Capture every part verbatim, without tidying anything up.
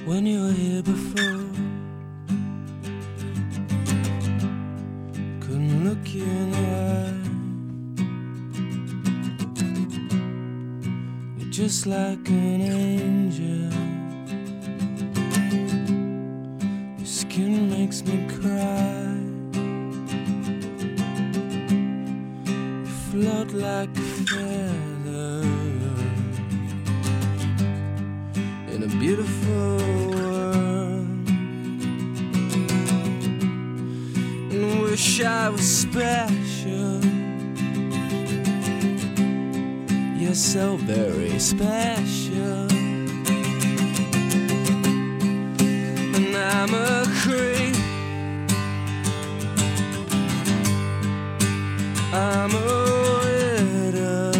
when you were here before. Couldn't look you in the eye. You're just like an angel. Your skin makes me cry. You float like a feather in a beautiful world, and wish I was special. You're so very special, and I'm a creep. I'm a widow.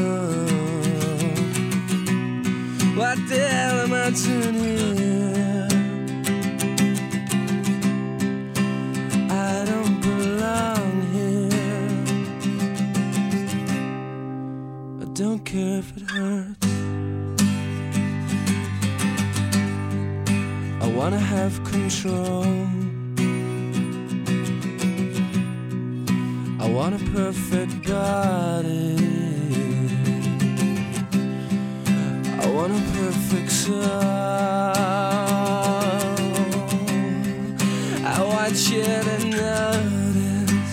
What the hell am I doing here? I don't belong here. I don't care if it hurts. I wanna have control. I want a perfect body. I want a perfect soul. I want you to notice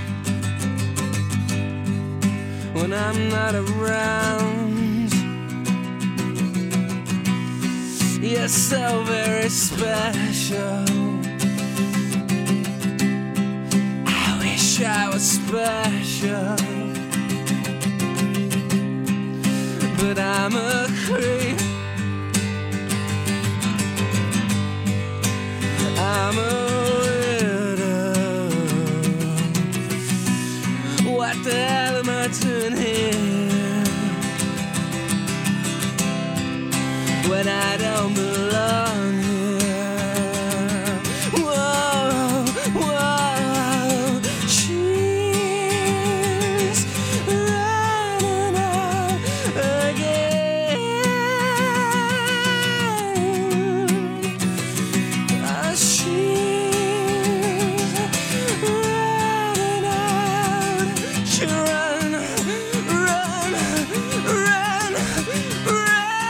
when I'm not around. You're so very special. I wish I was special, but I'm a creep. I'm a widow. What the hell am I doing here when I don't belong here? Whoa, whoa, she's running out again. Oh, she's running out. She run, run, run, run.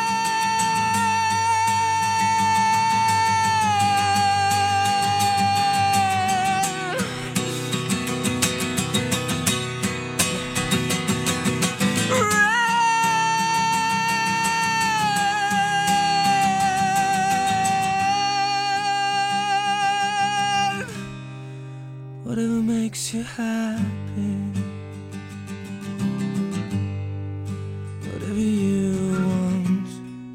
Whatever makes you happy, whatever you want.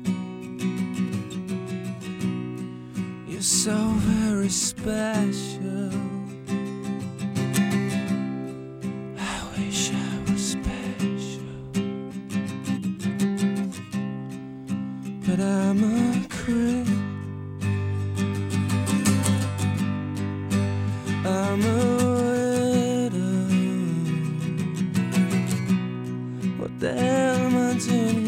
You're so very special. I wish I was special, but I'm a creep. I'm a widow. What the hell am I doing